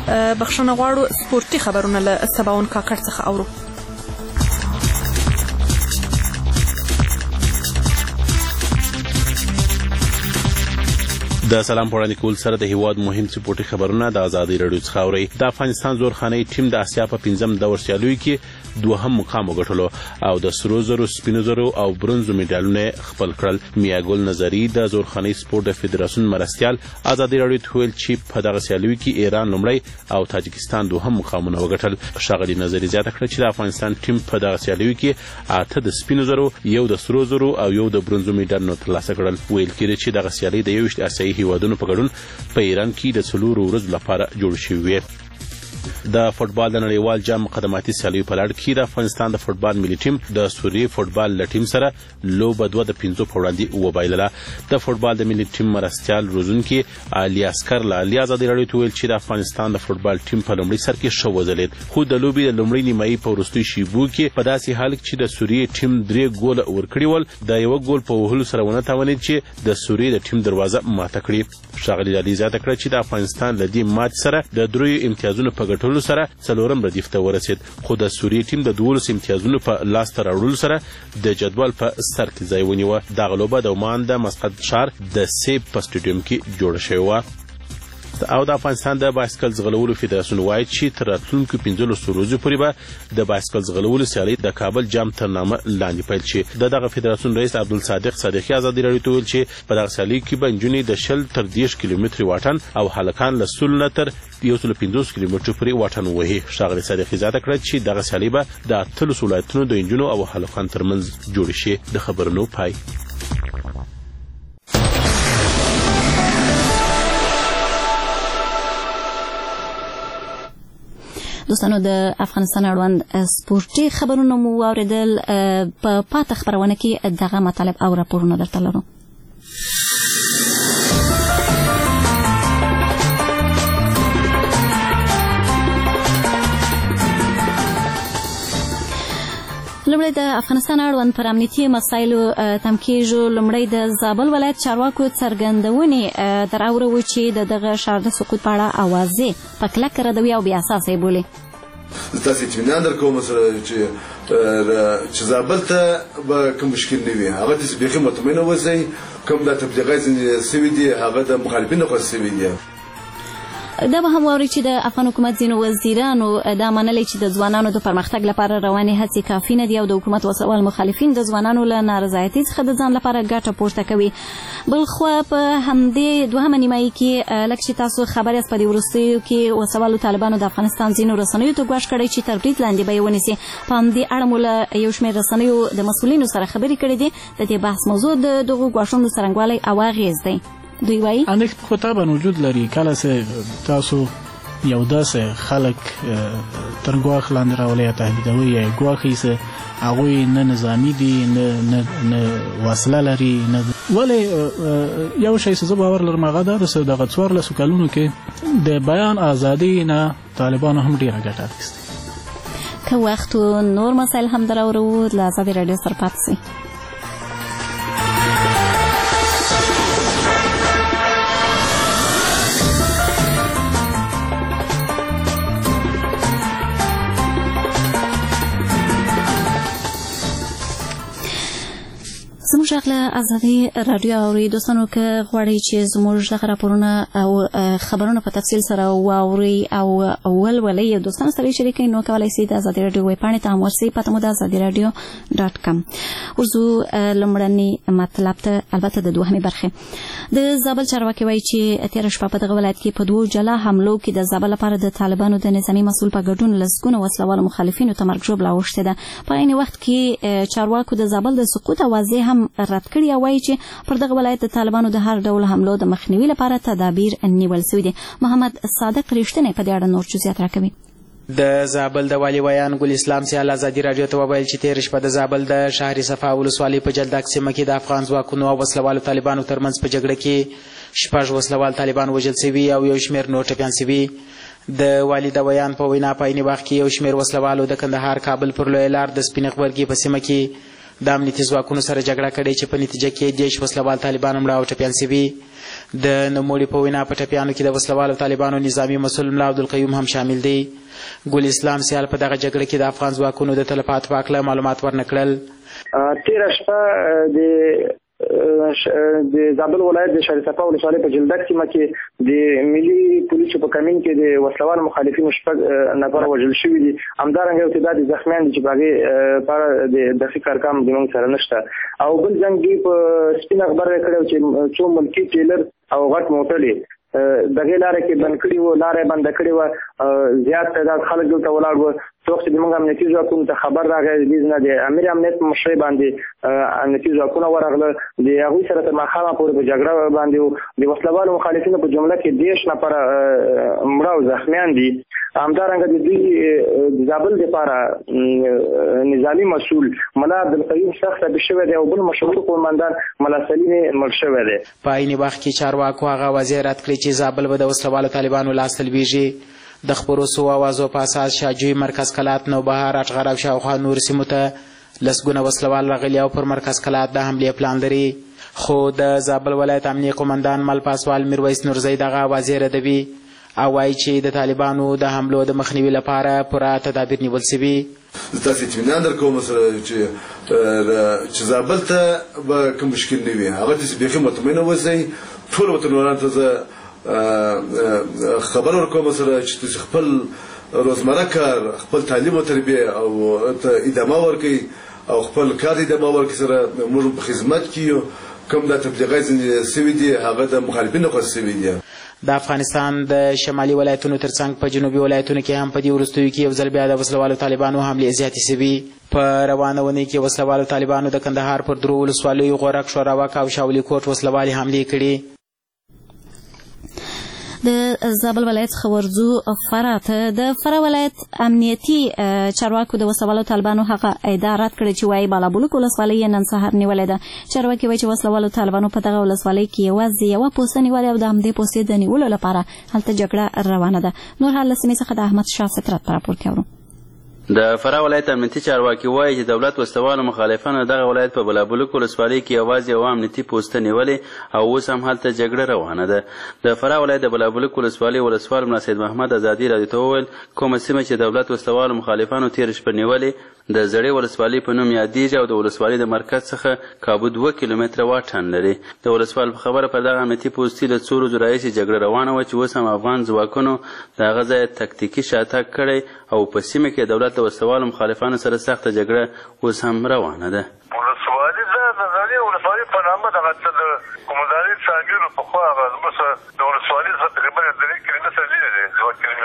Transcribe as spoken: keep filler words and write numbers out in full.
بخښنه غواړو سپورتي خبرونه له سباون کاکړ څخه اورو. د سلام په وړاندې کول سره د هیواد مهم سپورتي خبرونه د ازادي راډیو څخه اورئ. د افغانستان زورخانۍ ټیم د اسیا په پنځم دور سیالیو کې دوهم مقام وګټلو او د سرو زرو، سپینو زرو او برونزو میډالونه خپل کړل. میاګل نظری د زورخانۍ سپورت د فدراسیون مرستیال ازادي راډیو ته ویل چې په دغه سیالیو کې ایران لومړی او تاجکستان دوهم مقامونه وګټل. ښاغلي نظری زیاته کړه چې د افغانستان ټیم په دغه سیالیو کې اته د سپینو زرو، یو د سرو زرو او یو د برونزو میډالونه ترلاسه کړل. ویل کېږي چې دغه سیالي د یوویشت اسیایي هیوادونو په ګډون په ایران کې د څلورو ورځو لپاره جوړ شوې وې. د فوټبال د نړیوال جام مقدماتي سیالیو په لړ کې د افغانستان د فوټبال ملي ټیم د سوریې فوټبال له ټیم سره لوبه دوه د پنځو په وړاندې وبایلله. د فوټبال د ملي ټیم مرستیال روزونکي علي اسکر له علي ازادي راډیو ته ویل چې د افغانستان د فوټبال ټیم په لومړي سر کې ښه وځلېد، خو د لوبې د لومړۍ نیمایي په وروستیو شیبو کې په داسې حال کې چې د سوریې ټیم درې ګوله ورکړي ول، د یوه ګول په وهلو سره ونه توانېد چې د سوریې د ټیم دروازه ماته کړي. ښاغلي علي زیاته کړه چې د افغانستان له دې ماتې سره د دریو امتیازونو په ګټلو سره څلورم ردیف ته ورسېد، خو د سوریې ټیم د دولسو امتیازونو په لاسته راوړلو سره د جدول په سر کې ځای ونیوه. دغه لوبه د عمان د مسقط ښار د سیب په سټیډیوم کې جوړه شوې وه. او د افغانستان د بایسکل ځغلولو فدراسیون وایي چې تر راتلونکو پنځلسو ورځو پورې به د بایسکل ځغلولو سیالۍ د کابل جام تر نامه لاندې پیل شي. د دغه فدراسیون رئیس عبدالصادق صادقي ازادي راډیو ته ویل چې په دغه سیالۍ کې به نجونې د شل تر دېرش کیلومترې واټن او هلکان له سلو نه تر یو سلو پنځوس کیلومترو پورې واټن ووهي. ښاغلي صادقي زیاته کړه چې دغه سیالۍ به د اتلسو ولایتونو د نجونو او هلکانو ترمنځ جوړې شي. د خبرونو پای. دوستانو، د افغانستان اړوند سپورتي خبرونه مو واوریدل. په پاته خبرونه کې دغه مطالب او راپورونه درته لرو. لومړی د افغانستان اړوند پر امنیتي مسایلو تم کېږو. لومړی د زابل ولایت چارواکو څرګندونې در اورو چې د دغه ښار د سقوط په اړه اوازې په کلکه ردوي او بې اساسه یې بولي. تاسې اطمینان درکوم سره چې چې زابل ته به کوم مشکل نه وي، هغه تاسې بیخي مطمئنه اوسئ. کوم دا تبلیغات ځینې سوي دي هغه د مخالفینو خوا سوي دي. دا به هم واوري چې د افغان حکومت ځینو وزیرانو دا منلي چې د ځوانانو د پرمختګ لپاره روانې هڅې کافي نه دي او د حکومت وسوال مخالفین د ځوانانو له نارضایتۍ څخه د ځان لپاره ګټه پورته کوي. بلخوا په همدې دوهمه نیمایي کې لکه چې تاسو خبر یاست په دې وروستیو کې وسوالو طالبانو د افغانستان ځینو رسنیو ته ګواښ کړی چې تر برید لاندې به یې ونیسي. په همدې اړه مو له یو شمېر رسنیو د مسؤلینو سره خبرې کړې دي. د دې بحث موضوع د دغو ګواښونو څرنګوالی او اغېز دی. دوی وایي اندېښت خو طبعا وجود لري. کله چې تاسو یو داسې خلک تر ګواښ لاندې راولئ یا تهدیدوئ یا یې ګواښئ چې هغوی نه نظامي دي، نه وسله لري، نه ولې یو شی چې زه باور لرم هغه دا ده چې دغه څوارلسو کلونو کې د بیان ازادي نه طالبانو هم ډېره ګټه اخیستې. که وخت و نور مسایل هم در اورو، له ازادي راډیو سره پاتې سئ. زموږ غږ له ازادي راډیو اورئ. دوستانو، که غواړئ چې زموږ دغه راپورونه او خبرونه په تفصیل سره واورئ او ولولئ او دوستانو سره یې شریک کړئ، نو کولی شئ د ازادي راډیو ویب پاڼې ته هم ورسئ. پته مو د ازادي راډیو ډاټ کم. ورځو لومړني مطلب ته، البته د دوهمې برخې. د زابل چارواکي وایي چې تېره شپه په دغه ولایت کې په دوو جلا حملو کې د زابل لپاره د طالبانو د نظامي مسؤل په ګډون لسګونه وسله والو مخالفینو ته مرګ ژوبله اوښتې ده. په عین وخت کې چارواکو د زابل د سقوط اوازې هم رد کړي او وایي چې پر دغه ولایت د طالبانو د هر ډول حملو د مخنیوي لپاره تدابیر نیول سوي دي. محمد صادق رښتینی په دې اړه نور جزئیات راکوي. د زابل د والي ویان ګل اسلام سیال ازادي راډیو ته وویل چې تېره شپه د زابل د شهر صفا ولسوالۍ په جلدک سیمه کې د افغان ځواکونو او وسلوالو طالبانو ترمنځ په جګړه کې شپږ وسلوال طالبان وژل سوي او یو شمېر نور ټپیان سوي. د والي د ویان په وینا په عین وخت کې یو شمېر وسلوالو د کندهار کابل پر لویه لار د سپین غبرګي په سیمه کې د امنیتي ځواکونو سره جګړه کړې چې په نتیجه کې دیش وسلوال طالبان مړه او ټپیان شوي. د نوموړي په وینا په ټپیانو کې د وسلوالو طالبانو نظامي مسؤل ملا عبدالقیوم هم شامل دی. ګل اسلام سیال په دغه جګړه کې د افغان ځواکونو د تلفاتو په هکله معلومات ورنکړل. تېره شپه د د زابل ولایت د شریصفا ولسوالۍ په جلدک سیمه کې د ملي پولیسو په کمین کې د وسلوال مخالفینو شپږ نفر وژل شوي دي. همدارنګه یو تعداد زخمیان دي چې په هغې په اړه د دقیق ارقام زموږ سره نشته. او بل ځنګ دوی په سپین خبر کړی چې څو ملکي ټیلر او غټ موټرې دغې لارې کې بند کړي وو، لاره یې بنده کړې وه، زیات تعداد خلک دلته ولاړ وو. څوک چې زموږ امنیتي ځواکونو ته خبر راغی د نه د امیر امنیت په مشرۍ باندې امنیتي ځواکونه ورغله، د هغوی سره تر ماښامه پورې په جګړه باندې وو. د وسلوالو مخالفینو په جمله کې دېرش نفره مړه او زخمیان دي. همدارنګه د دوی د زابل دپاره نظامي مسؤل ملا عبدالقیوم سخت ټپي شوی دی او بل مشهور قومندان ملا سلیم مړ شوی دی. په عین وخت کې چارواکو هغه واضح رد کړی چې زابل به د وسلوالو طالبانو لاس ته لویږي. د خبرو سو اوازو په اساس شاجوی، مرکز کلات، نوبهار، اټغر او شاوخوا نور سیمو ته لسګونه وسلوال راغلي او پر مرکز کلات د حملې پلان لري. خو د زابل ولایت امنیه قومندان مل پاسوال میرویس نورزی دغه اوازې ردوي او وایي چې د طالبانو د حملو د مخنیوي لپاره پوره تدابیر نیول سوي. تاسې اطمینان درکوم سره چې چې زابل ته به کوم مشکل نه وي. هغه تاسې بیخي مطمئنه اوسئ. ټول وطنوالانو ته زه خبر ورکوم سره چې تاسې خپل روزمره کار، خپل تعلیم او تربیه او ادامه ورکړئ او خپل کار ادامه ورکړئ. سره موږ په خدمت کې یو. کوم د تبلیغات ځینې سوي دي هغه د مخالفینو خوا سوي دي. د افغانستان د شمالي ولایتونو ترڅنګ په جنوبي ولایتونو کې هم په دې وروستیو کې یو ځل بیا د وسلوالو طالبانو حملې زیاتې شوي. په روانه اونۍ کې وسلوالو طالبانو د کندهار پر درو ولسوالیو غورک، شوراوک او شاولي کوټ وسلوالې حملې کړي. د زابل ولایت څخه ورځو فراه ته. د فراه ولایت امنیتي چارواکو د وسلوالو طالبانو هغه ادعا رد کړې چې وایي بالابلوک ولسوالۍ یې نن سهار نیولې ده. چارواکي وایي چې وسلوالو طالبانو په دغه ولسوالۍ کې یوازې یوه پوسته نیولې او د همدې پوستې د نیولو لپاره هلته جګړه روانه ده. نور حال له سیمې څخه د احمد شاه فطرت په راپور کې اورو. د فراه ولایت امنیتي چارواکي وایي چې دولت وسلوالو مخالفانو دغه ولایت په بلابلوک ولسوالۍ کې یوازې یوه امنیتي پوسته نیولې او اوس هم هلته جګړه روانه ده. د فراه ولایت د بلابلوک ولسوالۍ ولسوال ملا سید محمد ازادي راډیو ته وویل کومه سیمه چې دولت وسلوالو مخالفانو تېره شپه نیولې د زړې ولسوالۍ په نوم یادېږي او د ولسوالۍ د مرکز څخه کابو دوه کیلومتره واټن لري. د ولسوال په خبره پر دغه امنیتي پوستې له څو ورځو راهیسې جګړه روانه وه چې اوس هم افغان ځواکونو د هغه ځایه تکتیکي شاتګ کړی او په سیمه کې دولت د وسلوالو مخالفانو سره سخته جګړه اوس هم روانه ده. ولسوالي زه د زړې ولسوالۍ په نامه دغه څه د قومندانۍ څاګیرو پخوا هغه زموږ د ولسوالۍ څخه تقریبا درې کیلومتره لرې دی.